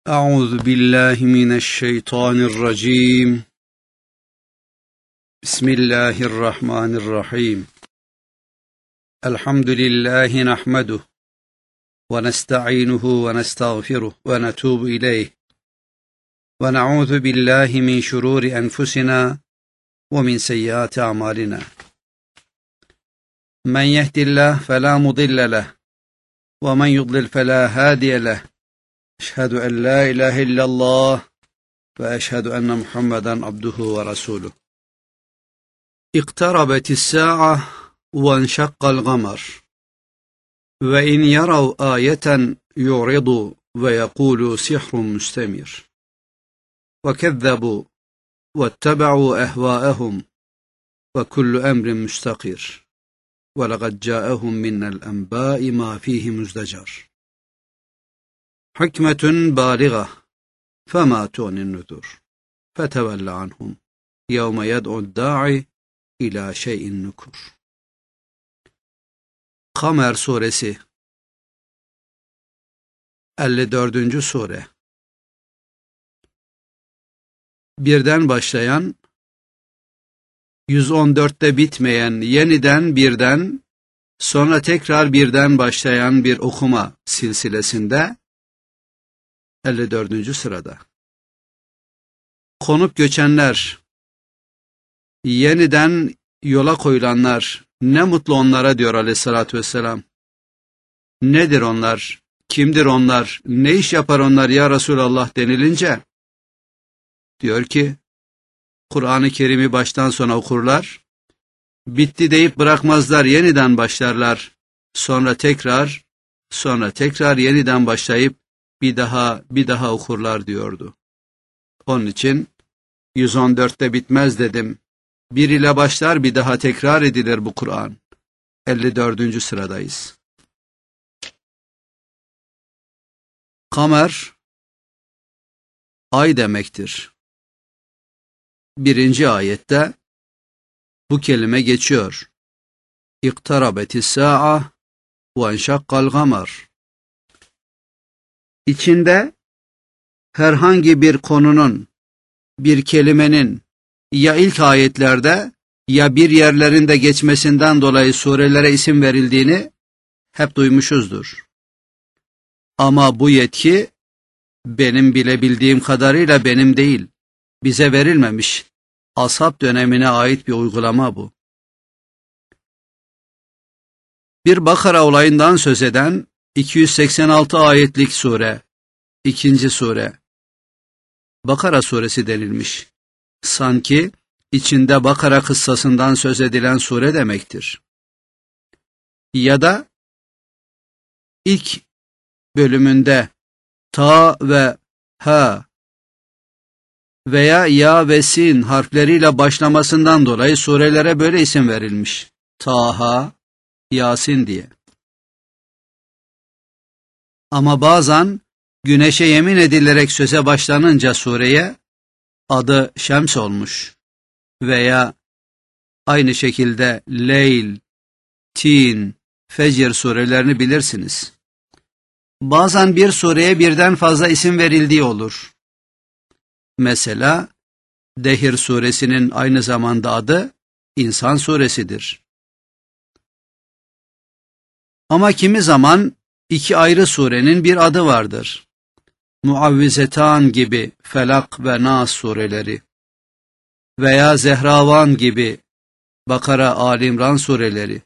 أعوذ بالله من الشيطان الرجيم. بسم الله الرحمن الرحيم. الحمد لله نحمده ونستعينه ونستغفره ونتوب إليه ونعوذ بالله من شرور أنفسنا ومن سيئات أعمالنا. من يهد الله فلا مضل له ومن يضلل فلا هادي له. أشهد أن لا إله إلا الله وأشهد أن محمدا عبده ورسوله. اقتربت الساعة وانشق القمر وإن يروا آية يعرضوا ويقولوا سحر مستمر وكذبوا واتبعوا أهواءهم وكل أمر مستقر ولقد جاءهم من الأنباء ما فيه مزدجر حكمة بالغة فما تغني النذر فتول عنهم يوم يدعو الداعي إلى شيء نكر. Kamer Suresi 54. Sure. Birden başlayan, 114'te bitmeyen, yeniden birden, sonra tekrar birden başlayan bir okuma silsilesinde 54. sırada. Konup göçenler, yeniden yola koyulanlar, ne mutlu onlara diyor Aleyhisselatü Vesselam. Nedir onlar? Kimdir onlar? Ne iş yapar onlar ya Resulallah denilince? Diyor ki, Kur'an-ı Kerim'i baştan sona okurlar, bitti deyip bırakmazlar, yeniden başlarlar, sonra tekrar yeniden başlayıp bir daha okurlar diyordu. Onun için 114'te bitmez dedim. Bir ile başlar, bir daha tekrar edilir bu Kur'an. 54. sıradayız. Kamer, ay demektir. 1. ayette bu kelime geçiyor. İktarabetis sa'a ve enşakkal kamer. İçinde herhangi bir konunun, bir kelimenin ya ilk ayetlerde ya bir yerlerinde geçmesinden dolayı surelere isim verildiğini hep duymuşuzdur. Ama bu yetki benim bilebildiğim kadarıyla benim değil, bize verilmemiş. Ashab dönemine ait bir uygulama bu. Bir Bakara olayından söz eden 286 ayetlik sure, 2. sure. Bakara suresi denilmiş. Sanki içinde Bakara kıssasından söz edilen sure demektir. Ya da ilk bölümünde ta ve ha veya ya ve sin harfleriyle başlamasından dolayı surelere böyle isim verilmiş. Taha, Yasin diye. Ama bazen güneşe yemin edilerek söze başlanınca sureye adı Şems olmuş veya aynı şekilde Leyl, Tin, Fecr surelerini bilirsiniz. Bazen bir sureye birden fazla isim verildiği olur. Mesela Dehir suresinin aynı zamanda adı İnsan suresidir. Ama kimi zaman iki ayrı surenin bir adı vardır. Muavvizetan gibi Felak ve Nas sureleri veya Zehravan gibi Bakara, Ali İmran sureleri.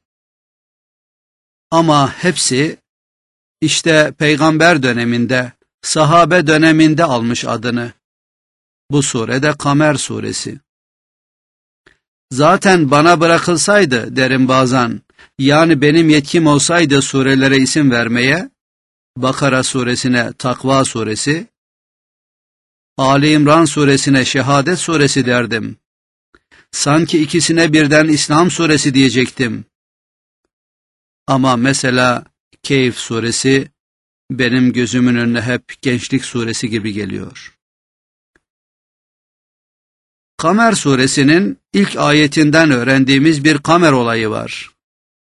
Ama hepsi işte peygamber döneminde, sahabe döneminde almış adını. Bu sure de Kamer suresi. Zaten bana bırakılsaydı derim bazen, yani benim yetkim olsaydı surelere isim vermeye, Bakara suresine Takva suresi, Ali İmran suresine Şehadet suresi derdim. Sanki ikisine birden İslam suresi diyecektim. Ama mesela Keyf suresi benim gözümün önüne hep Gençlik suresi gibi geliyor. Kamer suresinin ilk ayetinden öğrendiğimiz bir kamer olayı var.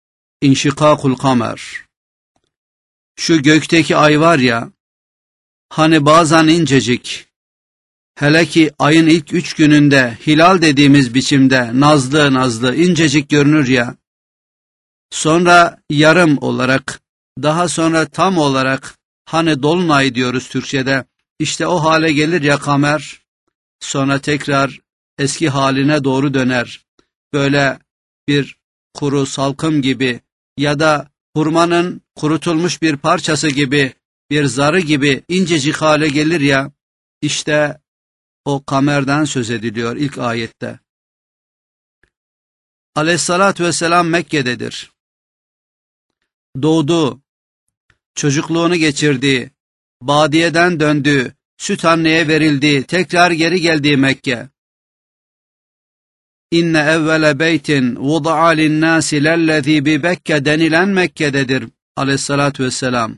İnşikakul kamer. Şu gökteki ay var ya, Hani bazen incecik, hele ki ayın ilk 3 gününde hilal dediğimiz biçimde nazlı nazlı incecik görünür ya, sonra yarım olarak, daha sonra tam olarak, hani dolunay diyoruz Türkçe'de, işte o hale gelir ya kamer, sonra tekrar eski haline doğru döner. Böyle bir kuru salkım gibi ya da hurmanın kurutulmuş bir parçası gibi, bir zarı gibi incecik hale gelir ya, işte o kamerden söz ediliyor ilk ayette. Aleyhissalatü vesselam Mekke'dedir. Doğdu, çocukluğunu geçirdi, badiyeden döndü, süt anneye verildi, tekrar geri geldi Mekke. İnne evvele beytin vuda'a linnâsi lellezî bi Bekke denilen Mekke'dedir aleyhissalatü vesselam.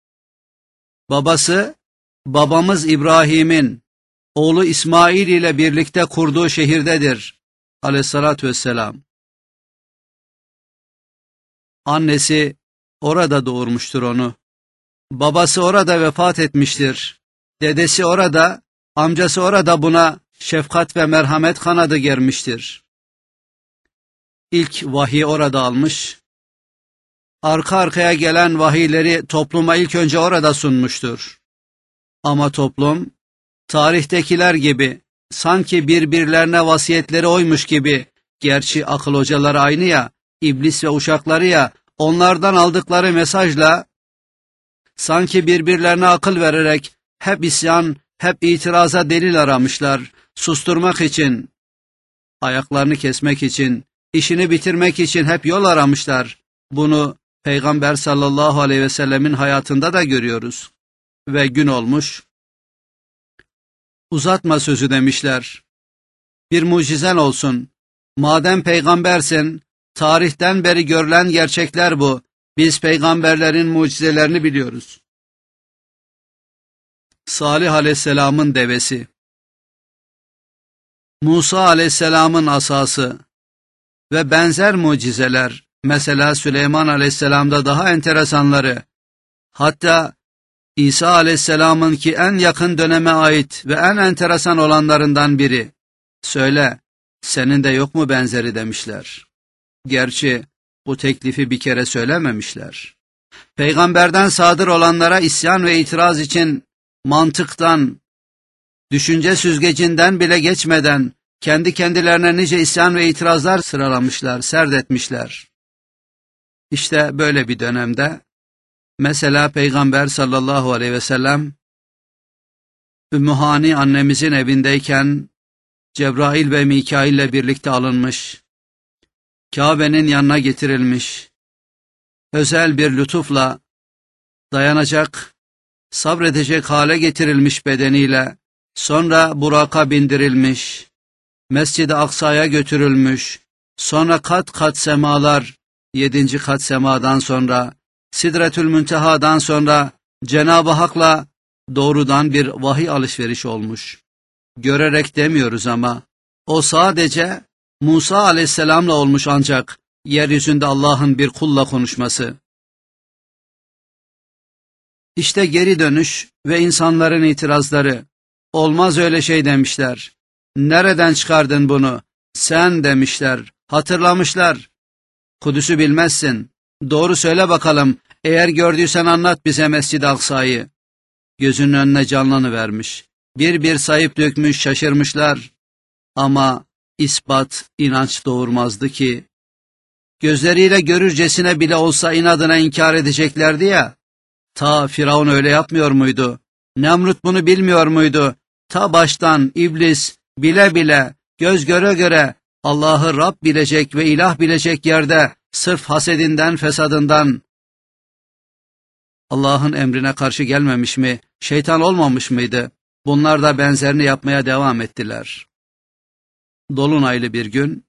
Babamız İbrahim'in oğlu İsmail ile birlikte kurduğu şehirdedir aleyhissalatü vesselam. Annesi orada doğurmuştur onu. Babası orada vefat etmiştir. Dedesi orada, amcası orada buna şefkat ve merhamet kanadı germiştir. İlk vahiy orada almış, arka arkaya gelen vahiyleri topluma ilk önce orada sunmuştur. Ama toplum, tarihtekiler gibi, sanki birbirlerine vasiyetleri oymuş gibi, gerçi akıl hocaları aynı ya, iblis ve uşakları ya, onlardan aldıkları mesajla, sanki birbirlerine akıl vererek, hep isyan, hep itiraza delil aramışlar, susturmak için, ayaklarını kesmek için, işini bitirmek için hep yol aramışlar. Bunu Peygamber sallallahu aleyhi ve sellemin hayatında da görüyoruz. Ve gün olmuş, uzatma sözü demişler. Bir mucizen olsun. Madem peygambersin, tarihten beri görülen gerçekler bu. Biz peygamberlerin mucizelerini biliyoruz. Salih aleyhisselamın devesi, Musa aleyhisselamın asası ve benzer mucizeler, mesela Süleyman aleyhisselamda daha enteresanları, hatta İsa aleyhisselamın ki en yakın döneme ait ve en enteresan olanlarından biri. Söyle, senin de yok mu benzeri demişler. Gerçi bu teklifi bir kere söylememişler. Peygamberden sadır olanlara isyan ve itiraz için mantıktan, düşünce süzgecinden bile geçmeden kendi kendilerine nice isyan ve itirazlar sıralamışlar, serdetmişler. İşte böyle bir dönemde, mesela Peygamber sallallahu aleyhi ve sellem, Ümmü Hani annemizin evindeyken, Cebrail ve Mikail ile birlikte alınmış, Kabe'nin yanına getirilmiş, özel bir lütufla dayanacak, sabredecek hale getirilmiş bedeniyle, sonra Burak'a bindirilmiş, Mescid-i Aksa'ya götürülmüş, sonra kat kat semalar, 7. kat semadan sonra, Sidretül Münteha'dan sonra Cenab-ı Hak'la doğrudan bir vahiy alışveriş olmuş. Görerek demiyoruz ama, o sadece Musa aleyhisselamla olmuş ancak, yeryüzünde Allah'ın bir kulla konuşması. İşte geri dönüş ve insanların itirazları, olmaz öyle şey demişler. Nereden çıkardın bunu? Sen demişler, hatırlamışlar. Kudüs'ü bilmezsin. Doğru söyle bakalım, eğer gördüysen anlat bize Mescid-i Aksa'yı. Gözünün önüne canlanıvermiş. Bir sayıp dökmüş, şaşırmışlar. Ama ispat, inanç doğurmazdı ki. Gözleriyle görürcesine bile olsa inadına inkar edeceklerdi ya. Ta Firavun öyle yapmıyor muydu? Nemrut bunu bilmiyor muydu? Ta baştan iblis bile bile, göz göre göre Allah'ı Rab bilecek ve ilah bilecek yerde sırf hasedinden, fesadından Allah'ın emrine karşı gelmemiş mi, şeytan olmamış mıydı? Bunlar da benzerini yapmaya devam ettiler. Dolunaylı bir gün,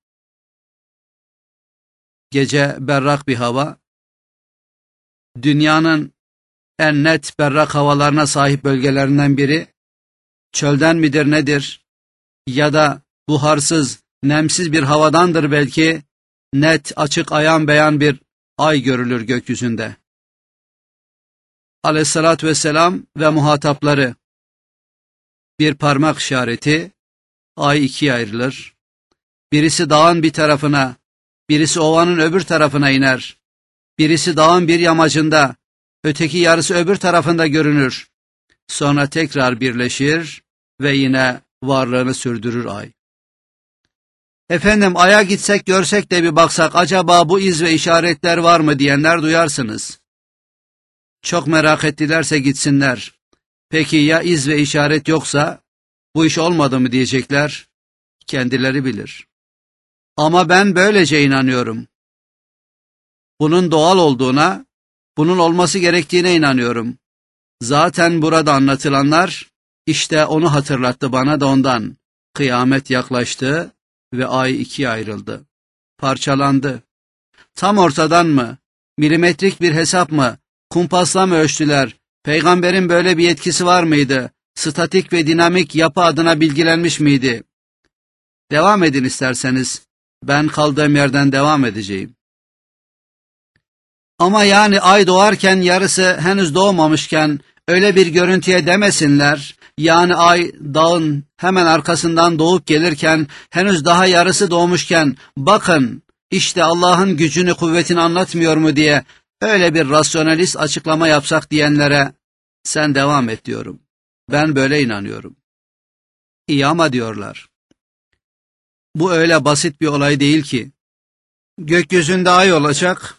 gece berrak bir hava, dünyanın en net berrak havalarına sahip bölgelerinden biri, çölden midir nedir, ya da buharsız, nemsiz bir havadandır belki, net, açık, ayan beyan bir ay görülür gökyüzünde. Aleyhissalatü vesselam ve muhatapları. Bir parmak işareti, ay ikiye ayrılır. Birisi dağın bir tarafına, birisi ovanın öbür tarafına iner. Birisi dağın bir yamacında, öteki yarısı öbür tarafında görünür. Sonra tekrar birleşir ve yine varlığını sürdürür ay. Efendim, aya gitsek görsek de bir baksak, acaba bu iz ve işaretler var mı diyenler duyarsınız. Çok merak ettilerse gitsinler. Peki ya iz ve işaret yoksa, bu iş olmadı mı diyecekler, kendileri bilir. Ama ben böylece inanıyorum. Bunun doğal olduğuna, bunun olması gerektiğine inanıyorum. Zaten burada anlatılanlar, işte onu hatırlattı bana da ondan. Kıyamet yaklaştı ve ay ikiye ayrıldı. Parçalandı. Tam ortadan mı? Milimetrik bir hesap mı? Kumpasla mı ölçtüler? Peygamberin böyle bir yetkisi var mıydı? Statik ve dinamik yapı adına bilgilenmiş miydi? Devam edin isterseniz. Ben kaldığım yerden devam edeceğim. Ama yani ay doğarken yarısı henüz doğmamışken öyle bir görüntüye demesinler. Yani ay dağın hemen arkasından doğup gelirken henüz daha yarısı doğmuşken bakın işte Allah'ın gücünü kuvvetini anlatmıyor mu diye öyle bir rasyonalist açıklama yapsak diyenlere sen devam et diyorum. Ben böyle inanıyorum. İyi ama diyorlar. Bu öyle basit bir olay değil ki. Gökyüzünde ay olacak.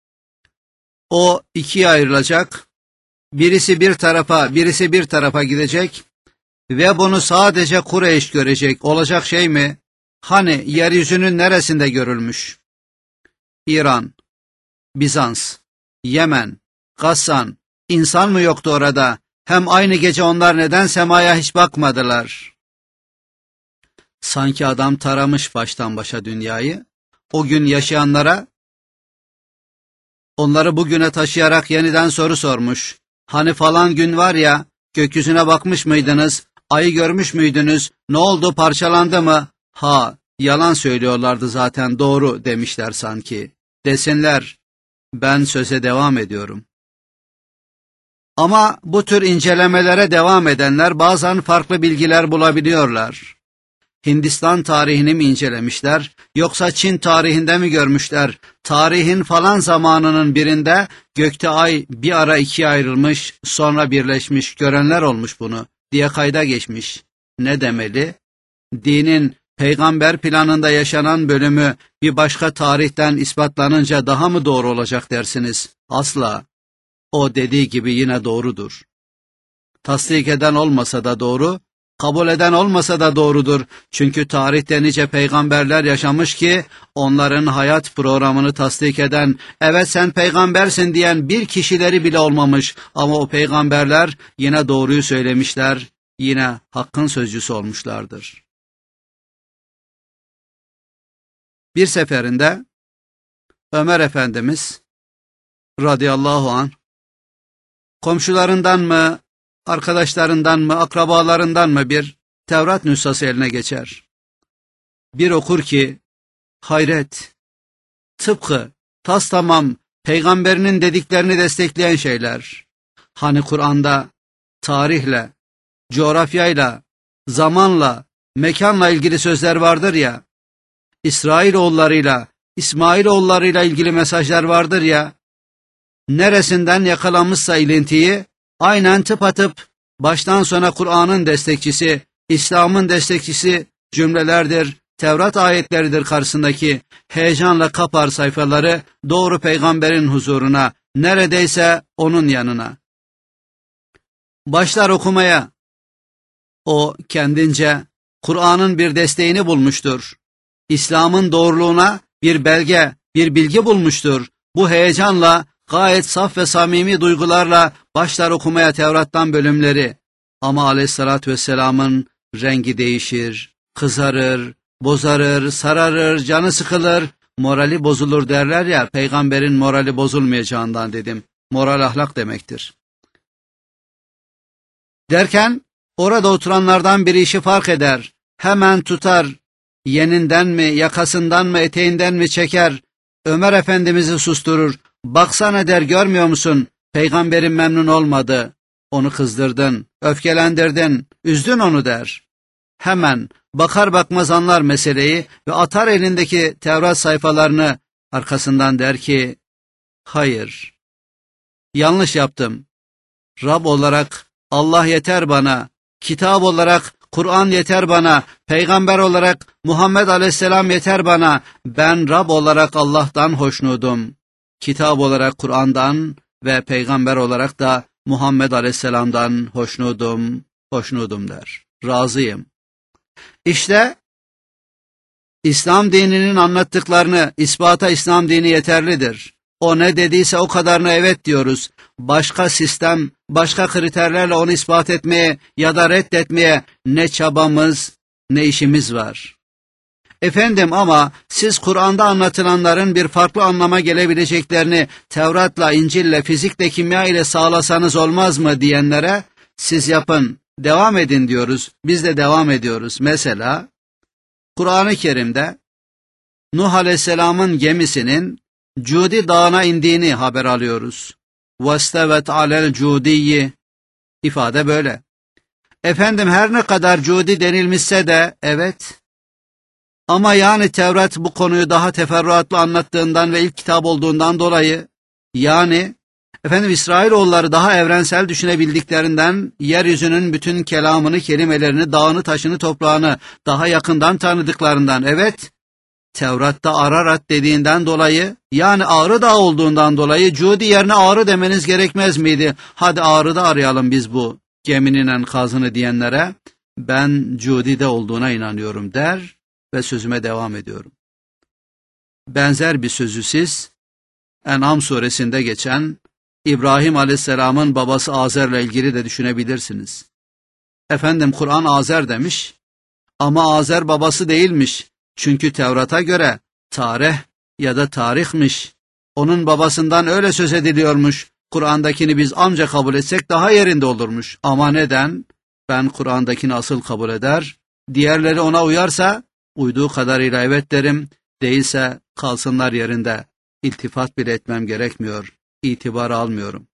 O ikiye ayrılacak. Birisi bir tarafa, birisi bir tarafa gidecek ve bunu sadece Kureyş görecek. Olacak şey mi? Hani yeryüzünün neresinde görülmüş? İran, Bizans, Yemen, Gassan, insan mı yoktu orada? Hem aynı gece onlar neden semaya hiç bakmadılar? Sanki adam taramış baştan başa dünyayı. O gün yaşayanlara, onları bugüne taşıyarak yeniden soru sormuş. Hani falan gün var ya, gökyüzüne bakmış mıydınız? Ayı görmüş müydünüz? Ne oldu, parçalandı mı? Ha, yalan söylüyorlardı zaten, doğru demişler sanki. Desinler, ben söze devam ediyorum. Ama bu tür incelemelere devam edenler bazen farklı bilgiler bulabiliyorlar. Hindistan tarihini mi incelemişler, yoksa Çin tarihinde mi görmüşler? Tarihin falan zamanının birinde gökte ay bir ara ikiye ayrılmış, sonra birleşmiş, görenler olmuş bunu diye kayda geçmiş. Ne demeli? Dinin peygamber planında yaşanan bölümü bir başka tarihten ispatlanınca daha mı doğru olacak dersiniz? Asla. O dediği gibi yine doğrudur. Tasdik eden olmasa da doğru, kabul eden olmasa da doğrudur. Çünkü tarihte nice peygamberler yaşamış ki onların hayat programını tasdik eden, evet sen peygambersin diyen bir kişileri bile olmamış. Ama o peygamberler yine doğruyu söylemişler, yine hakkın sözcüsü olmuşlardır. Bir seferinde Ömer Efendimiz radıyallahu anh komşularından mı, arkadaşlarından mı, akrabalarından mı bir Tevrat nüshası eline geçer. Bir okur ki, hayret, tıpkı, tastamam, peygamberinin dediklerini destekleyen şeyler. Hani Kur'an'da tarihle, coğrafyayla, zamanla, mekanla ilgili sözler vardır ya, İsrailoğullarıyla, İsmailoğullarıyla ilgili mesajlar vardır ya, neresinden yakalanmışsa ilintiyi, aynen tıpatıp baştan sona Kur'an'ın destekçisi, İslam'ın destekçisi cümlelerdir, Tevrat ayetleridir karşısındaki, heyecanla kapar sayfaları doğru peygamberin huzuruna, neredeyse onun yanına. Başlar okumaya. O kendince Kur'an'ın bir desteğini bulmuştur. İslam'ın doğruluğuna bir belge, bir bilgi bulmuştur. Bu heyecanla, gayet saf ve samimi duygularla başlar okumaya Tevrat'tan bölümleri. Ama Aleyhisselatü Vesselam'ın rengi değişir, kızarır, bozarır, sararır, canı sıkılır, morali bozulur derler ya, peygamberin morali bozulmayacağından dedim. Moral ahlak demektir. Derken orada oturanlardan biri işi fark eder. Hemen tutar, yeninden mi, yakasından mı, eteğinden mi çeker, Ömer Efendimiz'i susturur. Baksana der, görmüyor musun? Peygamberin memnun olmadı, onu kızdırdın, öfkelendirdin, üzdün onu der. Hemen bakar bakmaz anlar meseleyi ve atar elindeki Tevrat sayfalarını, arkasından der ki, hayır, yanlış yaptım. Rab olarak Allah yeter bana, kitap olarak Kur'an yeter bana, peygamber olarak Muhammed Aleyhisselam yeter bana. Ben Rab olarak Allah'tan hoşnudum. Kitap olarak Kur'an'dan ve peygamber olarak da Muhammed Aleyhisselam'dan hoşnudum der. Razıyım. İşte İslam dininin anlattıklarını ispata İslam dini yeterlidir. O ne dediyse o kadarına evet diyoruz. Başka sistem, başka kriterlerle onu ispat etmeye ya da reddetmeye ne çabamız ne işimiz var. Efendim ama siz Kur'an'da anlatılanların bir farklı anlama gelebileceklerini Tevrat'la, İncil'le, fizikle, kimya ile sağlasanız olmaz mı diyenlere siz yapın, devam edin diyoruz. Biz de devam ediyoruz. Mesela Kur'an-ı Kerim'de Nuh Aleyhisselam'ın gemisinin Cudi Dağı'na indiğini haber alıyoruz. وَاسْتَوَتْ عَلَى الْجُودِيِّ ifade böyle. Efendim her ne kadar Cudi denilmişse de evet. Ama yani Tevrat bu konuyu daha teferruatlı anlattığından ve ilk kitap olduğundan dolayı yani İsrailoğulları daha evrensel düşünebildiklerinden yeryüzünün bütün kelamını, kelimelerini, dağını, taşını, toprağını daha yakından tanıdıklarından evet. Tevrat'ta Ararat dediğinden dolayı yani Ağrı Dağı olduğundan dolayı Cudi yerine Ağrı demeniz gerekmez miydi? Hadi Ağrı'da arayalım biz bu geminin enkazını diyenlere ben Cudi'de olduğuna inanıyorum der ve sözüme devam ediyorum. Benzer bir sözü siz En'am suresinde geçen İbrahim Aleyhisselam'ın babası Azer'le ilgili de düşünebilirsiniz. Kur'an Azer demiş ama Azer babası değilmiş. Çünkü Tevrat'a göre tarih ya da tarihmiş. Onun babasından öyle söz ediliyormuş. Kur'an'dakini biz amca kabul etsek daha yerinde olurmuş. Ama neden? Ben Kur'an'dakini asıl kabul eder. Diğerleri ona uyarsa uyduğu kadarıyla evet derim. Değilse kalsınlar yerinde. İltifat bile etmem gerekmiyor. İtibar almıyorum.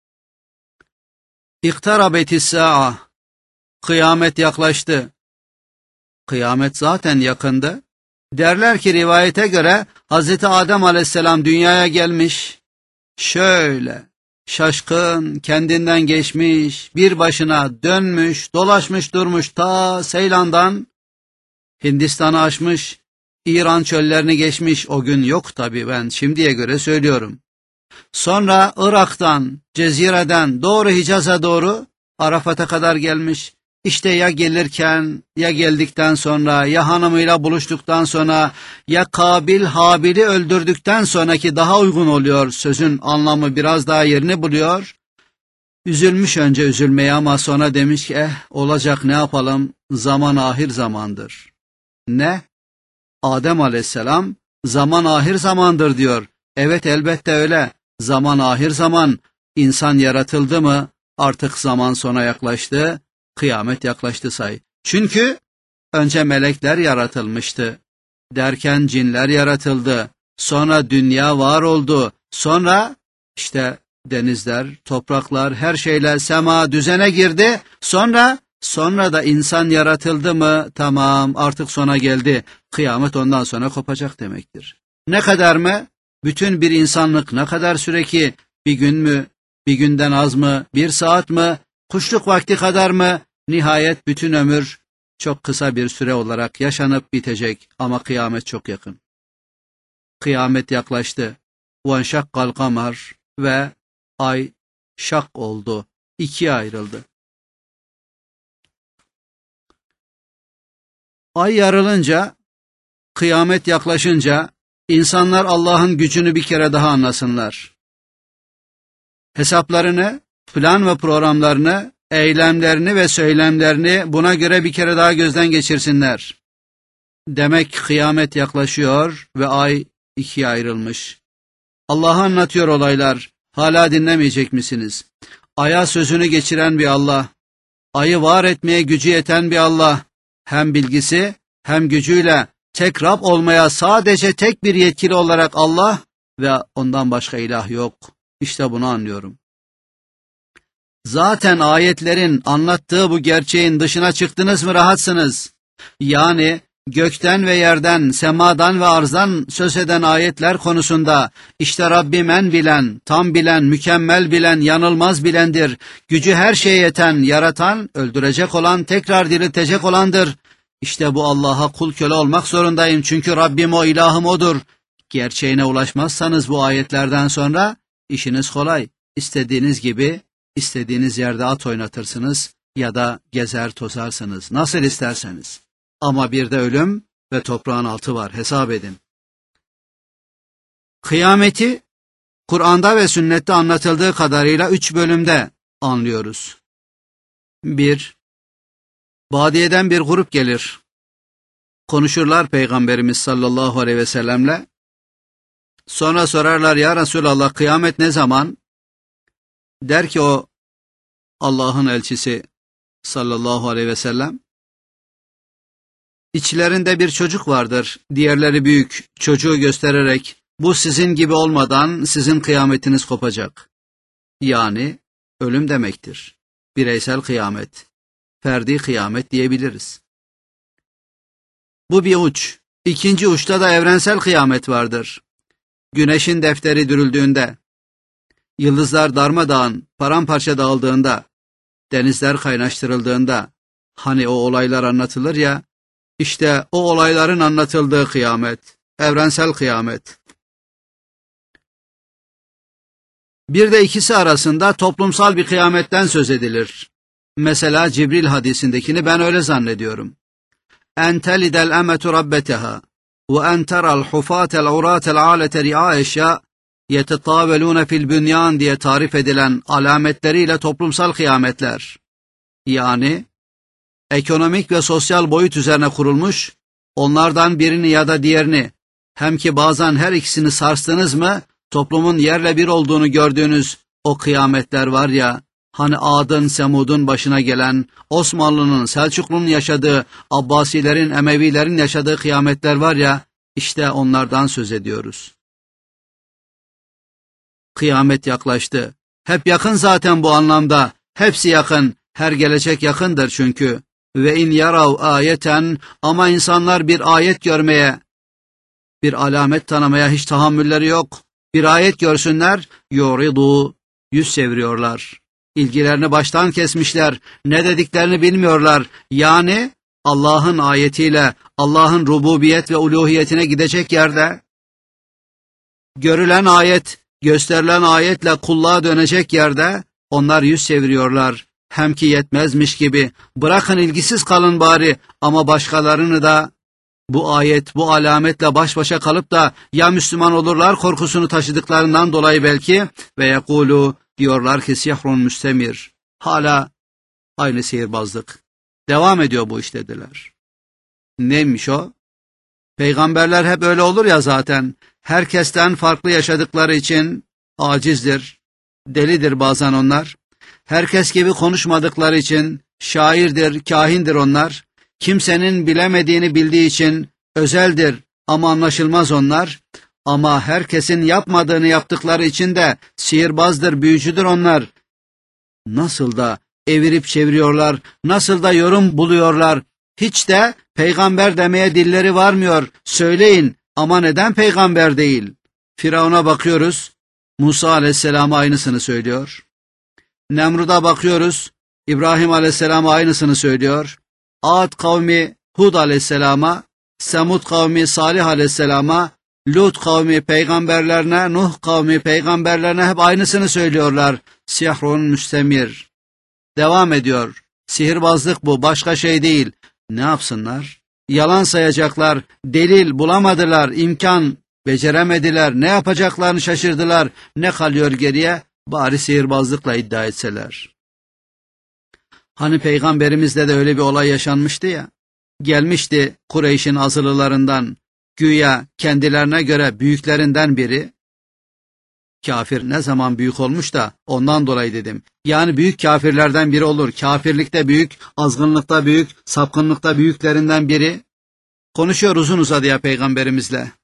İktarabetis sa'a. Kıyamet yaklaştı. Kıyamet zaten yakındı. Derler ki rivayete göre Hazreti Adem Aleyhisselam dünyaya gelmiş. Şöyle şaşkın, kendinden geçmiş, bir başına dönmüş, dolaşmış durmuş ta Seylan'dan Hindistan'ı aşmış, İran çöllerini geçmiş. O gün yok tabii, ben şimdiye göre söylüyorum. Sonra Irak'tan, Cezire'den doğru Hicaz'a doğru Arafat'a kadar gelmiş. İşte ya gelirken, ya geldikten sonra, ya hanımıyla buluştuktan sonra, ya Kabil Habil'i öldürdükten sonraki daha uygun oluyor. Sözün anlamı biraz daha yerini buluyor. Üzülmüş önce üzülmeye ama sonra demiş ki olacak ne yapalım, zaman ahir zamandır. Ne? Adem Aleyhisselam zaman ahir zamandır diyor. Evet elbette öyle. Zaman ahir zaman. İnsan yaratıldı mı artık zaman sona yaklaştı. Kıyamet yaklaştı say. Çünkü önce melekler yaratılmıştı. Derken cinler yaratıldı. Sonra dünya var oldu. Sonra işte denizler, topraklar, her şeyler, sema düzene girdi. Sonra da insan yaratıldı mı tamam artık sona geldi. Kıyamet ondan sonra kopacak demektir. Ne kadar mı? Bütün bir insanlık ne kadar süre ki? Bir gün mü? Bir günden az mı? Bir saat mi? Kuşluk vakti kadar mı? Nihayet bütün ömür çok kısa bir süre olarak yaşanıp bitecek ama kıyamet çok yakın. Kıyamet yaklaştı. وَاَنْشَقَّ الْقَمَرِ ve ay şak oldu, ikiye ayrıldı. Ay yarılınca, kıyamet yaklaşınca insanlar Allah'ın gücünü bir kere daha anlasınlar. Hesaplarını, plan ve programlarını, eylemlerini ve söylemlerini buna göre bir kere daha gözden geçirsinler. Demek kıyamet yaklaşıyor ve ay ikiye ayrılmış. Allah'ı anlatıyor olaylar. Hala dinlemeyecek misiniz? Aya sözünü geçiren bir Allah, ayı var etmeye gücü yeten bir Allah, hem bilgisi hem gücüyle tek Rab olmaya sadece tek bir yetkili olarak Allah ve ondan başka ilah yok. İşte bunu anlıyorum. Zaten ayetlerin anlattığı bu gerçeğin dışına çıktınız mı rahatsınız. Yani gökten ve yerden, semadan ve arzdan söz eden ayetler konusunda işte Rabbim en bilen, tam bilen, mükemmel bilen, yanılmaz bilendir. Gücü her şeye yeten, yaratan, öldürecek olan, tekrar diriltecek olandır. İşte bu Allah'a kul köle olmak zorundayım çünkü Rabbim o, ilahım odur. Gerçeğine ulaşmazsanız bu ayetlerden sonra işiniz kolay. İstediğiniz gibi, istediğiniz yerde at oynatırsınız ya da gezer tozarsınız. Nasıl isterseniz. Ama bir de ölüm ve toprağın altı var. Hesap edin. Kıyameti Kur'an'da ve sünnette anlatıldığı kadarıyla 3 bölümde anlıyoruz. 1. Badiyeden bir grup gelir. Konuşurlar Peygamberimiz sallallahu aleyhi ve sellemle. Sonra sorarlar, ya Resulallah kıyamet ne zaman? Der ki o Allah'ın elçisi sallallahu aleyhi ve sellem, İçlerinde bir çocuk vardır, diğerleri büyük, çocuğu göstererek, bu sizin gibi olmadan sizin kıyametiniz kopacak. Yani ölüm demektir. Bireysel kıyamet, ferdi kıyamet diyebiliriz. Bu bir uç. İkinci uçta da evrensel kıyamet vardır. Güneşin defteri dürüldüğünde, yıldızlar darmadağın, paramparça dağıldığında, denizler kaynaştırıldığında, hani o olaylar anlatılır ya, İşte o olayların anlatıldığı kıyamet, evrensel kıyamet. Bir de ikisi arasında toplumsal bir kıyametten söz edilir. Mesela Cibril hadisindekini ben öyle zannediyorum. En telidel emetu rabbeteha ve en teral hufatel uratel alete ri'a eşya yetetavelune fil bünyan diye tarif edilen alametleriyle toplumsal kıyametler. Yani ekonomik ve sosyal boyut üzerine kurulmuş, onlardan birini ya da diğerini, hem ki bazen her ikisini sarstınız mı, toplumun yerle bir olduğunu gördüğünüz o kıyametler var ya, hani Ad'ın, Semud'un başına gelen, Osmanlı'nın, Selçuklu'nun yaşadığı, Abbasilerin, Emevilerin yaşadığı kıyametler var ya, işte onlardan söz ediyoruz. Kıyamet yaklaştı. Hep yakın zaten bu anlamda, hepsi yakın, her gelecek yakındır çünkü. Ve in yarav ayeten, ama insanlar bir ayet görmeye, bir alamet tanımaya hiç tahammülleri yok. Bir ayet görsünler, yuridu, yüz çeviriyorlar. İlgilerini baştan kesmişler, ne dediklerini bilmiyorlar. Yani Allah'ın ayetiyle, Allah'ın rububiyet ve uluhiyetine gidecek yerde, görülen ayet, gösterilen ayetle kulluğa dönecek yerde, onlar yüz çeviriyorlar. Hem ki yetmezmiş gibi, bırakın ilgisiz kalın bari, ama başkalarını da bu ayet, bu alametle baş başa kalıp da ya Müslüman olurlar korkusunu taşıdıklarından dolayı belki, ve yekulu, diyorlar ki sihrun müstemir, hala aynı sihirbazlık devam ediyor bu iş dediler. Neymiş o? Peygamberler hep öyle olur ya zaten, herkesten farklı yaşadıkları için acizdir, delidir bazen onlar. Herkes gibi konuşmadıkları için şairdir, kahindir onlar. Kimsenin bilemediğini bildiği için özeldir ama anlaşılmaz onlar. Ama herkesin yapmadığını yaptıkları için de sihirbazdır, büyücüdür onlar. Nasıl da evirip çeviriyorlar, nasıl da yorum buluyorlar. Hiç de peygamber demeye dilleri varmıyor. Söyleyin, ama neden peygamber değil? Firavun'a bakıyoruz, Musa aleyhisselama aynısını söylüyor. Nemrud'a bakıyoruz, İbrahim aleyhisselama aynısını söylüyor. Ad kavmi Hud aleyhisselama, Semud kavmi Salih aleyhisselama, Lut kavmi peygamberlerine, Nuh kavmi peygamberlerine hep aynısını söylüyorlar. Sihrun müstemir. Devam ediyor. Sihirbazlık bu, başka şey değil. Ne yapsınlar? Yalan sayacaklar, delil bulamadılar, imkan beceremediler, ne yapacaklarını şaşırdılar. Ne kalıyor geriye? Bari sihirbazlıkla iddia etseler. Hani peygamberimizle de öyle bir olay yaşanmıştı ya. Gelmişti Kureyş'in azılılarından, güya kendilerine göre büyüklerinden biri. Kafir ne zaman büyük olmuş da ondan dolayı dedim. Yani büyük kafirlerden biri olur. Kafirlikte büyük, azgınlıkta büyük, sapkınlıkta büyüklerinden biri. Konuşuyor uzun uzadıya peygamberimizle.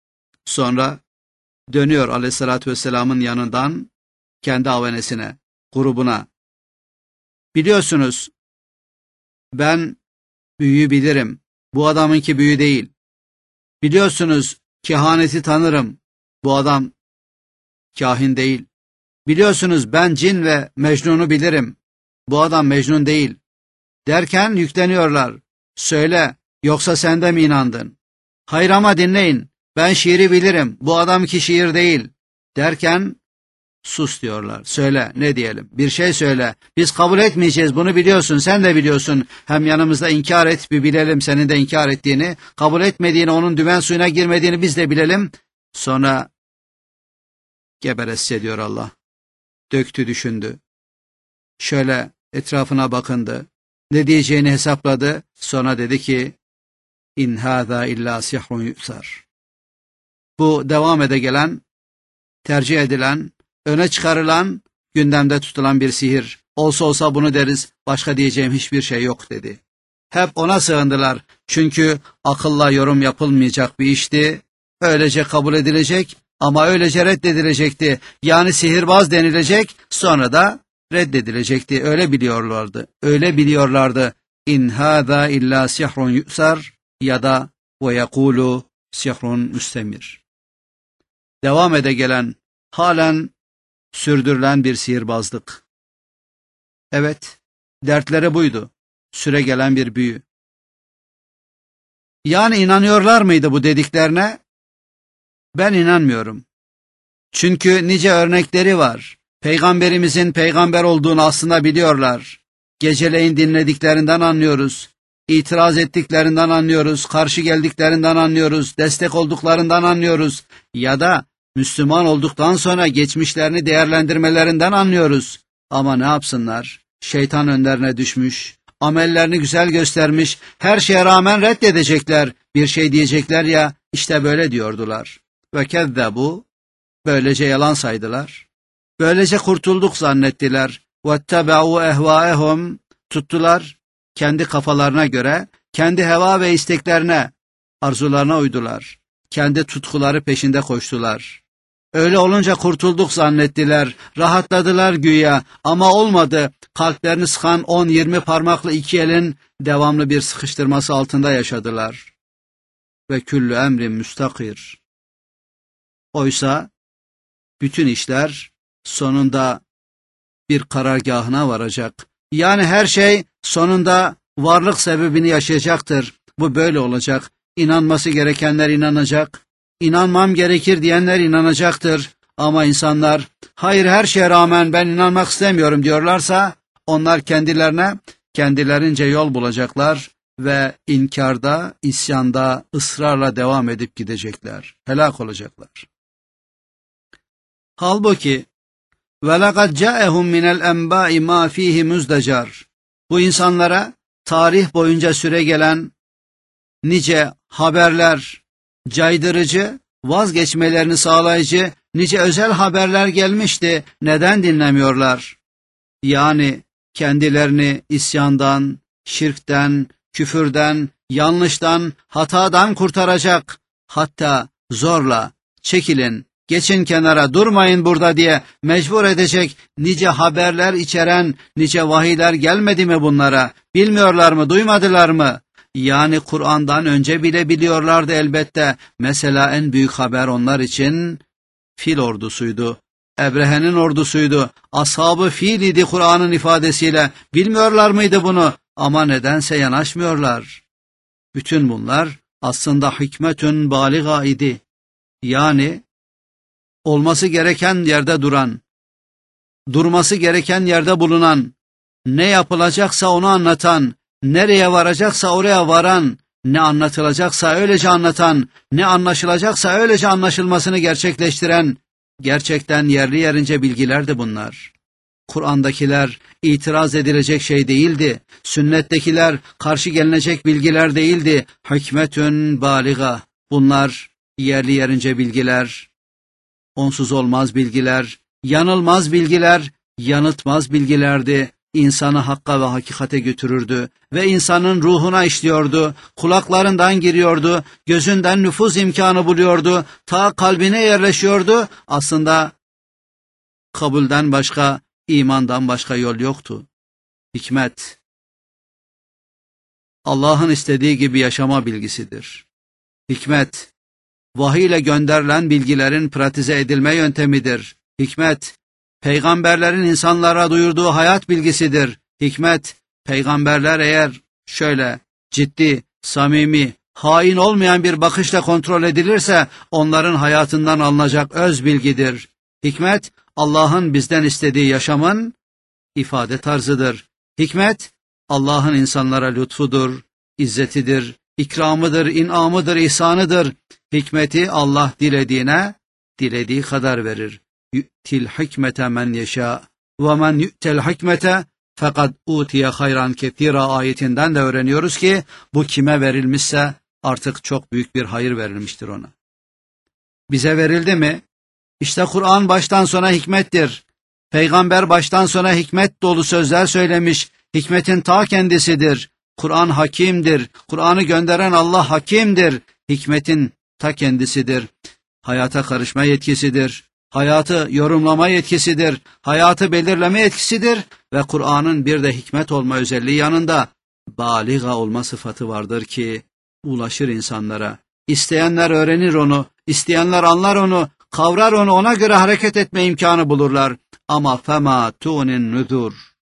Sonra dönüyor aleyhissalatü vesselamın yanından kendi avenesine. grubuna. Biliyorsunuz, ben büyüyü bilirim. Bu adamınki büyü değil. Biliyorsunuz, kehaneti tanırım. Bu adam kahin değil. Biliyorsunuz, ben cin ve Mecnun'u bilirim. Bu adam Mecnun değil. Derken yükleniyorlar. Söyle, yoksa sen de mi inandın? Hayır ama dinleyin. Ben şiiri bilirim. Bu adamki şiir değil. Derken sus diyorlar. Söyle, ne diyelim? Bir şey söyle. Biz kabul etmeyeceğiz, bunu biliyorsun, sen de biliyorsun. Hem yanımızda inkar et, bir bilelim senin de inkar ettiğini. Kabul etmediğini, onun dümen suyuna girmediğini biz de bilelim. Sonra geberesice diyor Allah. Döktü, düşündü. Şöyle etrafına bakındı. Ne diyeceğini hesapladı. Sonra dedi ki, İn hâzâ illâ sihrun yu'sar. Bu devam ede gelen, tercih edilen, öne çıkarılan, gündemde tutulan bir sihir. Olsa olsa bunu deriz, başka diyeceğim hiçbir şey yok dedi. Hep ona sığındılar. Çünkü akılla yorum yapılmayacak bir işti. Öylece kabul edilecek ama öylece reddedilecekti. Yani sihirbaz denilecek, sonra da reddedilecekti. Öyle biliyorlardı. Öyle biliyorlardı. İn hâzâ illâ sihrun yu'sar ya da ve yekûlu sihrun müstemir. Devam ede gelen, halen sürdürülen bir sihirbazlık. Evet, dertleri buydu. Süre gelen bir büyü. Yani inanıyorlar mıydı bu dediklerine? Ben inanmıyorum. Çünkü nice örnekleri var. Peygamberimizin peygamber olduğunu aslında biliyorlar. Geceleyin dinlediklerinden anlıyoruz. İtiraz ettiklerinden anlıyoruz. Karşı geldiklerinden anlıyoruz. Destek olduklarından anlıyoruz. Ya da Müslüman olduktan sonra geçmişlerini değerlendirmelerinden anlıyoruz. Ama ne yapsınlar? Şeytan önlerine düşmüş. Amellerini güzel göstermiş. Her şeye rağmen reddedecekler. Bir şey diyecekler ya, işte böyle diyordular. Ve kezzebu, böylece yalan saydılar. Böylece kurtulduk zannettiler. وَاتَّبَعُوا اَهْوَاءَهُمْ, tuttular kendi kafalarına göre, kendi heva ve isteklerine, arzularına uydular. Kendi tutkuları peşinde koştular. Öyle olunca kurtulduk zannettiler, rahatladılar güya ama olmadı. Kalplerini sıkan 10-20 parmaklı iki elin devamlı bir sıkıştırması altında yaşadılar. Ve küllü emrin müstakir. Oysa bütün işler sonunda bir karargahına varacak. Yani her şey sonunda varlık sebebini yaşayacaktır. Bu böyle olacak. İnanması gerekenler inanacak. İnanmam gerekir diyenler inanacaktır. Ama insanlar, hayır her şeye rağmen ben inanmak istemiyorum diyorlarsa, onlar kendilerince yol bulacaklar ve inkarda, isyanda ısrarla devam edip gidecekler. Helak olacaklar. Halbuki وَلَقَدْ جَاءَهُمْ مِنَ الْاَنْبَاءِ مَا ف۪يهِ مُزْدَجَرٍ. Bu insanlara tarih boyunca süre gelen nice haberler, caydırıcı, vazgeçmelerini sağlayıcı, nice özel haberler gelmişti. Neden dinlemiyorlar? Yani kendilerini isyandan, şirkten, küfürden, yanlıştan, hatadan kurtaracak, hatta zorla, çekilin, geçin kenara, durmayın burada diye mecbur edecek nice haberler içeren nice vahiyler gelmedi mi bunlara? Bilmiyorlar mı, duymadılar mı? Yani Kur'an'dan önce bile biliyorlardı elbette. Mesela en büyük haber onlar için fil ordusuydu. Ebrehe'nin ordusuydu. Ashab-ı fil idi Kur'an'ın ifadesiyle. Bilmiyorlar mıydı bunu? Ama nedense yanaşmıyorlar. Bütün bunlar aslında hikmetün baliga idi. Yani olması gereken yerde duran, durması gereken yerde bulunan, ne yapılacaksa onu anlatan, nereye varacaksa oraya varan, ne anlatılacaksa öylece anlatan, ne anlaşılacaksa öylece anlaşılmasını gerçekleştiren, gerçekten yerli yerince bilgilerdi bunlar. Kur'an'dakiler itiraz edilecek şey değildi. Sünnettekiler karşı gelinecek bilgiler değildi. Hikmetün baliga. Bunlar yerli yerince bilgiler, onsuz olmaz bilgiler, yanılmaz bilgiler, yanıltmaz bilgilerdi. İnsanı hakka ve hakikate götürürdü ve insanın ruhuna işliyordu, kulaklarından giriyordu, gözünden nüfuz imkanı buluyordu, ta kalbine yerleşiyordu. Aslında kabulden başka İmandan başka yol yoktu. Hikmet, Allah'ın istediği gibi yaşama bilgisidir. Hikmet, vahiy ile gönderilen bilgilerin pratize edilme yöntemidir. Hikmet, peygamberlerin insanlara duyurduğu hayat bilgisidir. Hikmet, peygamberler eğer şöyle ciddi, samimi, hain olmayan bir bakışla kontrol edilirse onların hayatından alınacak öz bilgidir. Hikmet, Allah'ın bizden istediği yaşamın ifade tarzıdır. Hikmet, Allah'ın insanlara lütfudur, izzetidir, ikramıdır, inamıdır, ihsanıdır. Hikmeti Allah dilediğine, dilediği kadar verir. Yu'til hikmete men yeşâ ve men yu'tel hikmete fekad utiye hayran ketira ayetinden de öğreniyoruz ki bu kime verilmişse artık çok büyük bir hayır verilmiştir ona. Bize verildi mi? İşte Kur'an baştan sona hikmettir. Peygamber baştan sona hikmet dolu sözler söylemiş. Hikmetin ta kendisidir. Kur'an hakimdir. Kur'an'ı gönderen Allah hakimdir. Hikmetin ta kendisidir. Hayata karışma yetkisidir. Hayatı yorumlama yetkisidir. Hayatı belirleme yetkisidir. Ve Kur'an'ın bir de hikmet olma özelliği yanında baliga olma sıfatı vardır ki ulaşır insanlara. İsteyenler öğrenir onu, isteyenler anlar onu, kavrar onu, ona göre hareket etme imkanı bulurlar. Ama fema tu'nin nüzur.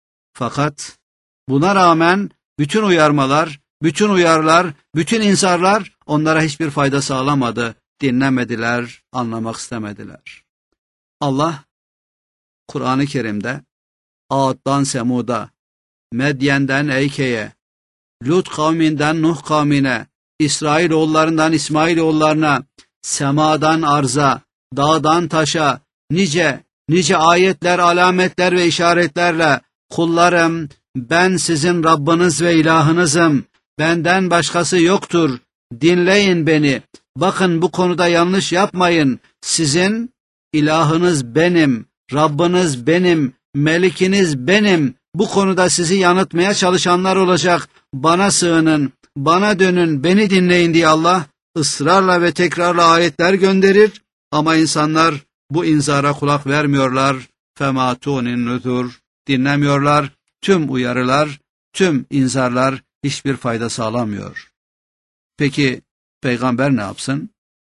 Fakat buna rağmen bütün uyarmalar, bütün uyarılar, bütün inzarlar onlara hiçbir fayda sağlamadı. Dinlemediler, anlamak istemediler. Allah Kur'an-ı Kerim'de Ağat'tan Semud'a, Medyen'den Eyke'ye, Lut kavminden Nuh kavmine, İsrailoğullarından İsmailoğullarına, semadan arza, dağdan taşa, nice ayetler, alametler ve işaretlerle kullarım ben sizin Rabbiniz ve ilahınızım, benden başkası yoktur, dinleyin beni, bakın bu konuda yanlış yapmayın, sizin ilahınız benim, Rabbiniz benim, melikiniz benim, bu konuda sizi yanıltmaya çalışanlar olacak, bana sığının, bana dönün, beni dinleyin diye Allah ısrarla ve tekrarla ayetler gönderir ama insanlar bu inzara kulak vermiyorlar. فَمَا تُونٍ نُذُرٍ dinlemiyorlar. Tüm uyarılar, tüm inzarlar hiçbir fayda sağlamıyor. Peki peygamber ne yapsın?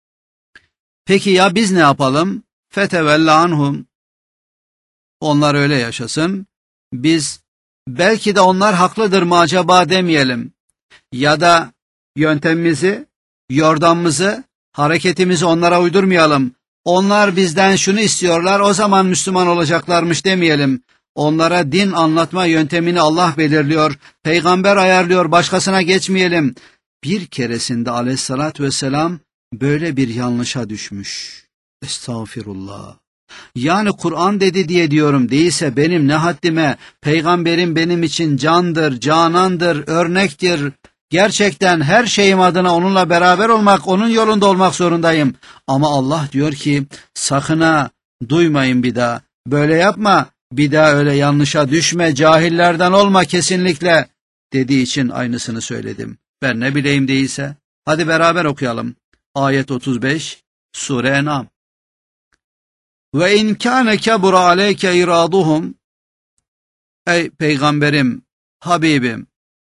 Peki ya biz ne yapalım? فَتَوَلَّ عَنْهُمْ onlar öyle yaşasın. Biz belki de onlar haklıdır mı acaba demeyelim. Ya da yöntemimizi, yordamımızı, hareketimizi onlara uydurmayalım. Onlar bizden şunu istiyorlar, o zaman Müslüman olacaklarmış demeyelim. Onlara din anlatma yöntemini Allah belirliyor, peygamber ayarlıyor, başkasına geçmeyelim. Bir keresinde aleyhissalatü vesselam böyle bir yanlışa düşmüş. Estağfirullah. Yani Kur'an dedi diye diyorum, değilse benim ne haddime, peygamberim benim için candır, canandır, örnektir. Gerçekten her şeyim adına onunla beraber olmak, onun yolunda olmak zorundayım. Ama Allah diyor ki sakın ha duymayın bir daha, böyle yapma, bir daha öyle yanlışa düşme, cahillerden olma kesinlikle dediği için aynısını söyledim. Ben ne bileyim değilse. Hadi beraber okuyalım. Ayet 35, Sure En'am. Ve in kâne kebura aleyke iraduhum ey peygamberim, Habibim,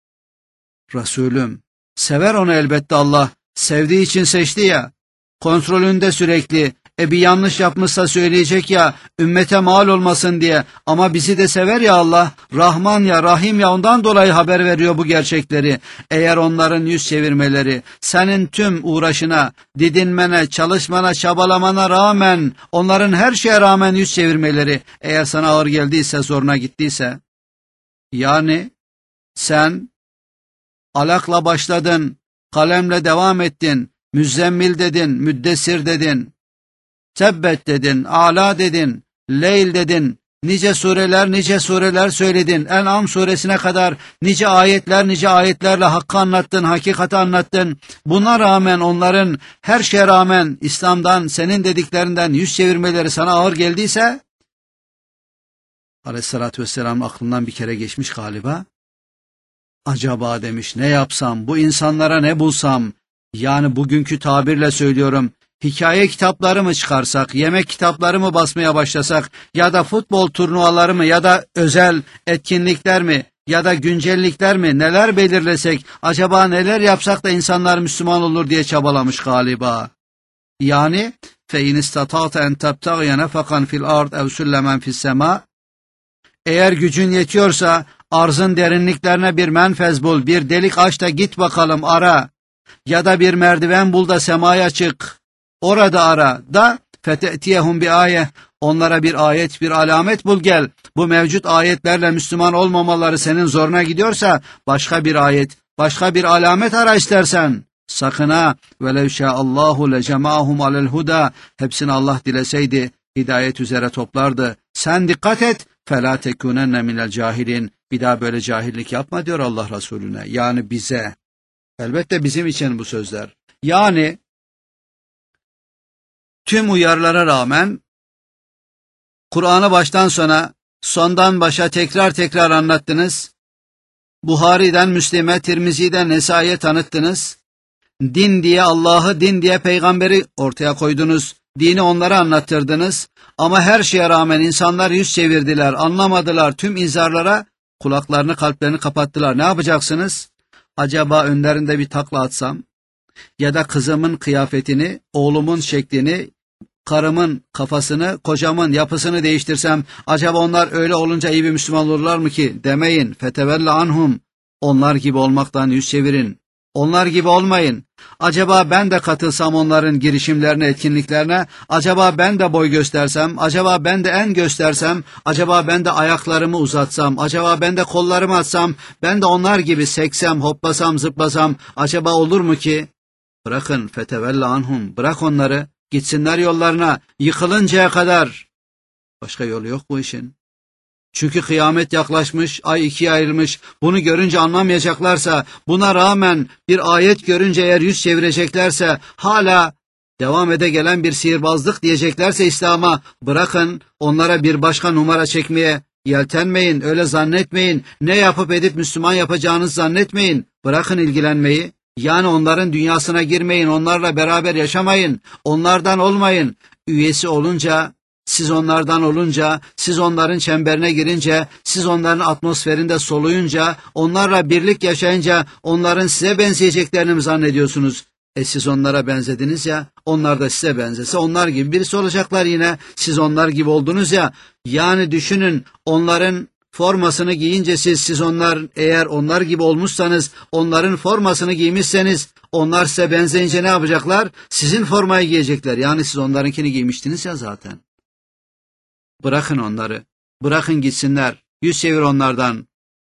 Resulüm, sever onu elbette Allah, sevdiği için seçti ya, kontrolünde sürekli, bir yanlış yapmışsa söyleyecek ya, ümmete mal olmasın diye, ama bizi de sever ya Allah, Rahman ya, Rahim ya, ondan dolayı haber veriyor bu gerçekleri. Eğer onların yüz çevirmeleri, senin tüm uğraşına, didinmene, çalışmana, çabalamana rağmen, onların her şeye rağmen yüz çevirmeleri, eğer sana ağır geldiyse, zoruna gittiyse, yani sen alakla başladın, kalemle devam ettin, müzzemmil dedin, müddessir dedin, tebbet dedin, ala dedin, leyl dedin, nice sureler söyledin, En'am suresine kadar nice ayetlerle hakkı anlattın, hakikati anlattın. Buna rağmen onların her şeye rağmen İslam'dan, senin dediklerinden yüz çevirmeleri sana ağır geldiyse, aleyhissalatü vesselam'ın aklından bir kere geçmiş galiba. Acaba demiş, ne yapsam, bu insanlara ne bulsam, yani bugünkü tabirle söylüyorum, hikaye kitapları mı çıkarsak, yemek kitapları mı basmaya başlasak, ya da futbol turnuvaları mı, ya da özel etkinlikler mi, ya da güncellikler mi, neler belirlesek, acaba neler yapsak da insanlar Müslüman olur diye çabalamış galiba. Yani فَاِنْ اِسْتَطَعْتَ اَنْ تَبْتَغِيَ نَفَقًا فِي الْاَرْضِ اَوْ سُلَّمًا فِي السَّمَاءِ Eğer gücün yetiyorsa arzın derinliklerine bir menfez bul, bir delik aç da git bakalım ara, ya da bir merdiven bul da semaya çık, orada ara da فَتَأْتِيَهُمْ بِآيَةٍ Onlara bir ayet, bir alamet bul gel. Bu mevcut ayetlerle Müslüman olmamaları senin zoruna gidiyorsa başka bir ayet, başka bir alamet ara istersen. Sakın ha, وَلَوْ شَاءَ اللّٰهُ لَجَمَعَهُمْ عَلَى الْهُدَى Hepsini Allah dileseydi hidayet üzere toplardı. Sen dikkat et, فَلَا تَكُونَنَّ مِنَ الْجَاهِلِينَ Bir daha böyle cahillik yapma diyor Allah Resulüne. Yani bize. Elbette bizim için bu sözler. Yani tüm uyarılara rağmen Kur'an'ı baştan sona, sondan başa tekrar tekrar anlattınız. Buhari'den Müslim'e, Tirmizi'den Nesai'ye tanıttınız. Din diye Allah'ı, din diye peygamberi ortaya koydunuz. Dini onlara anlattırdınız. Ama her şeye rağmen insanlar yüz çevirdiler, anlamadılar. Tüm izarlara kulaklarını, kalplerini kapattılar. Ne yapacaksınız? Acaba önlerinde bir takla atsam, ya da kızımın kıyafetini, oğlumun şeklini, karımın kafasını, kocamın yapısını değiştirsem, acaba onlar öyle olunca iyi bir Müslüman olurlar mı ki? Demeyin. Fetevelle anhum. Onlar gibi olmaktan yüz çevirin. Onlar gibi olmayın. Acaba ben de katılsam onların girişimlerine, etkinliklerine, acaba ben de boy göstersem, acaba ben de en göstersem, acaba ben de ayaklarımı uzatsam, acaba ben de kollarımı atsam, ben de onlar gibi seksem, hoplasam, zıplasam, acaba olur mu ki? Bırakın fetevelle anhum. Bırak onları. Gitsinler yollarına, yıkılıncaya kadar. Başka yolu yok bu işin. Çünkü kıyamet yaklaşmış, ay ikiye ayrılmış. Bunu görünce anlamayacaklarsa, buna rağmen bir ayet görünce eğer yüz çevireceklerse, hala devam ede gelen bir sihirbazlık diyeceklerse İslam'a, bırakın onlara bir başka numara çekmeye yeltenmeyin, öyle zannetmeyin. Ne yapıp edip Müslüman yapacağınızı zannetmeyin. Bırakın ilgilenmeyi. Yani onların dünyasına girmeyin, onlarla beraber yaşamayın, onlardan olmayın. Üyesi olunca, siz onlardan olunca, siz onların çemberine girince, siz onların atmosferinde soluyunca, onlarla birlik yaşayınca, onların size benzeyeceklerini mi zannediyorsunuz? Siz onlara benzediniz ya, onlar da size benzese onlar gibi birisi olacaklar yine. Siz onlar gibi oldunuz ya, yani düşünün onların formasını giyince siz onlar, eğer onlar gibi olmuşsanız, onların formasını giymişseniz, onlar size benzeyince ne yapacaklar? Sizin formayı giyecekler. Yani siz onlarınkini giymiştiniz ya zaten. Bırakın onları. Bırakın gitsinler. Yüz çevir onlardan.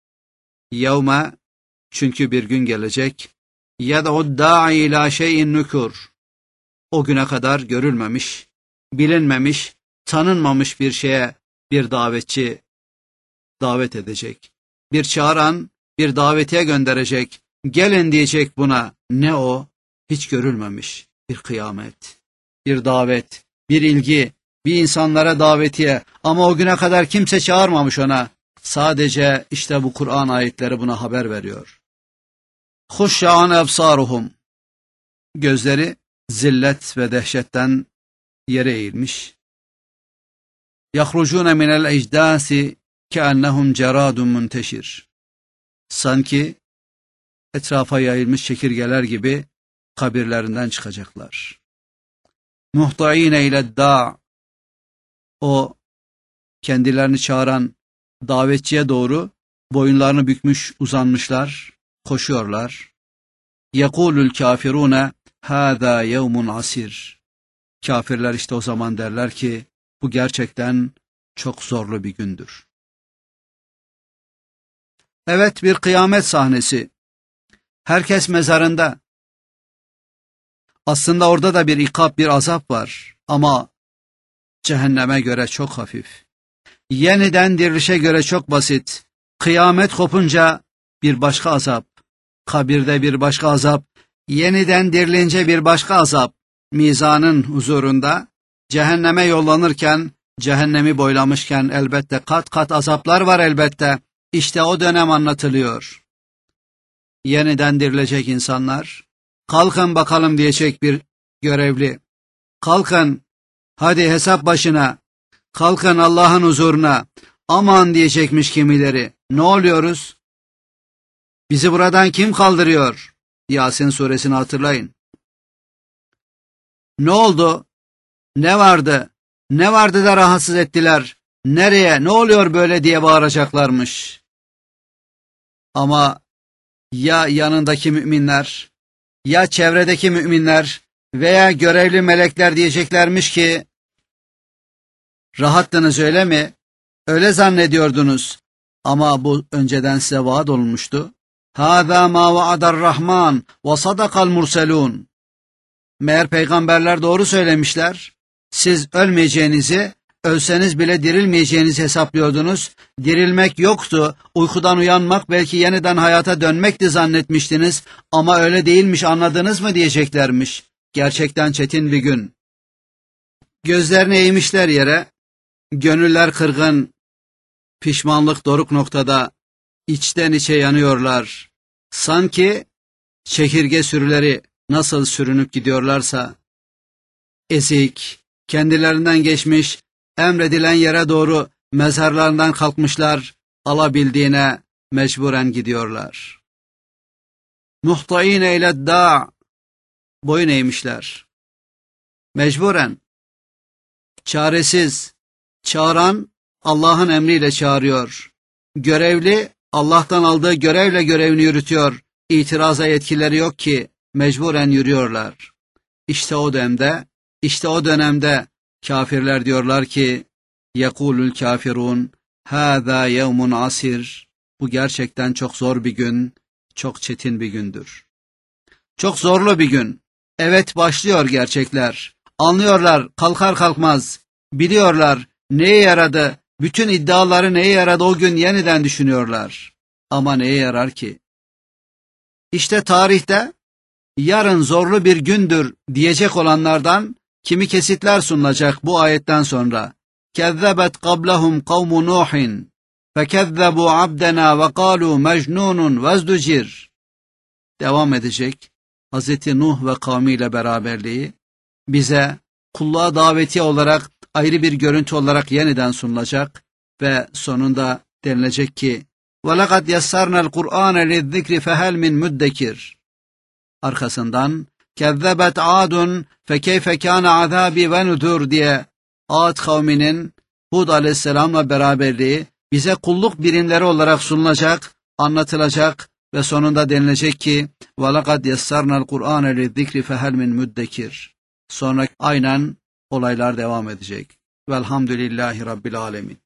Yevme, çünkü bir gün gelecek. Yed'ud da'i ila şeyin nukur. O güne kadar görülmemiş, bilinmemiş, tanınmamış bir şeye bir davetçi davet edecek. Bir çağıran, bir davetiye gönderecek. Gelin diyecek buna. Ne o? Hiç görülmemiş bir kıyamet, bir davet, bir ilgi, bir insanlara davetiye. Ama o güne kadar kimse çağırmamış ona. Sadece işte bu Kur'an ayetleri buna haber veriyor. Huşşa'an ebsaruhum. Gözleri zillet ve dehşetten yere eğilmiş. Yahrucune minel ecdâsi keennehum ceradun munteşir. Sanki etrafa yayılmış çekirgeler gibi kabirlerinden çıkacaklar. Muhta'ine ile da, o kendilerini çağıran davetçiye doğru boyunlarını bükmüş uzanmışlar, koşuyorlar. Yekulul kafirune hâzâ yevmun asir. Kafirler işte o zaman derler ki bu gerçekten çok zorlu bir gündür. Evet, bir kıyamet sahnesi. Herkes mezarında. Aslında orada da bir ikab, bir azap var. Ama cehenneme göre çok hafif. Yeniden dirilişe göre çok basit. Kıyamet kopunca bir başka azap. Kabirde bir başka azap. Yeniden dirilince bir başka azap. Mizanın huzurunda cehenneme yollanırken, cehennemi boylamışken elbette kat kat azaplar var elbette. İşte o dönem anlatılıyor. Yeniden dirilecek insanlar, kalkın bakalım diyecek bir görevli. kalkın, hadi hesap başına, kalkın Allah'ın huzuruna, aman diyecekmiş kimileri. Ne oluyoruz? Bizi buradan kim kaldırıyor? Yasin suresini hatırlayın. Ne oldu? Ne vardı? Ne vardı da rahatsız ettiler? Nereye? Ne oluyor böyle diye bağıracaklarmış. Ama ya yanındaki müminler, ya çevredeki müminler veya görevli melekler diyeceklermiş ki, rahattınız öyle mi? Öyle zannediyordunuz. Ama bu önceden size vaat olmuştu. Hâzâ mâ vaadar-Rahman ve sadakal murselûn. Meğer peygamberler doğru söylemişler. Siz ölmeyeceğinizi, ölseniz bile dirilmeyeceğinizi hesaplıyordunuz. Dirilmek yoktu, uykudan uyanmak belki yeniden hayata dönmekti zannetmiştiniz. Ama öyle değilmiş, anladınız mı diyeceklermiş. Gerçekten çetin bir gün. Gözlerini eğmişler yere, gönüller kırgın, pişmanlık doruk noktada, içten içe yanıyorlar. Sanki çekirge sürüleri nasıl sürünüp gidiyorlarsa, ezik, kendilerinden geçmiş, emredilen yere doğru mezarlarından kalkmışlar, alabildiğine mecburen gidiyorlar. Muhta'ine ile da' boyun eğmişler. Mecburen, çaresiz, çağıran Allah'ın emriyle çağırıyor. Görevli Allah'tan aldığı görevle görevini yürütüyor. İtiraza yetkileri yok ki mecburen yürüyorlar. İşte o dönemde kafirler diyorlar ki yekulul kafirun hâzâ yevmun asir. Bu gerçekten çok zor bir gün, çok çetin bir gündür. Çok zorlu bir gün. Evet, başlıyor gerçekler. Anlıyorlar kalkar kalkmaz. Biliyorlar neye yaradı, bütün iddiaları neye yaradı o gün yeniden düşünüyorlar. Ama neye yarar ki? İşte tarihte yarın zorlu bir gündür diyecek olanlardan kimi kesitler sunulacak bu ayetten sonra. Kezzebet qablahum kavmu Nuhin fekezzebu abdena ve kalu mecnunun vezducir. Devam edecek. Hazreti Nuh ve kavmiyle beraberliği bize kulluğa daveti olarak ayrı bir görüntü olarak yeniden sunulacak ve sonunda denilecek ki وَلَقَدْ يَسَّرْنَا الْقُرْآنَ لِلذِّكْرِ فَهَلْ مِنْ مُدَّكِرٍ. Arkasından كَذَّبَتْ عَادٌ فَكَيْفَ كَانَ عَذَابِ وَنُذُرْ diye Ad kavminin Hud aleyhisselamla beraberliği bize kulluk birimleri olarak sunulacak, anlatılacak ve sonunda denilecek ki وَلَقَدْ يَسَّرْنَا الْقُرْآنَ لِلذِّكْرِ فَهَلْ مِنْ مُدَّكِرٍ. Sonra aynen olaylar devam edecek. Velhamdülillahi Rabbil Alemin.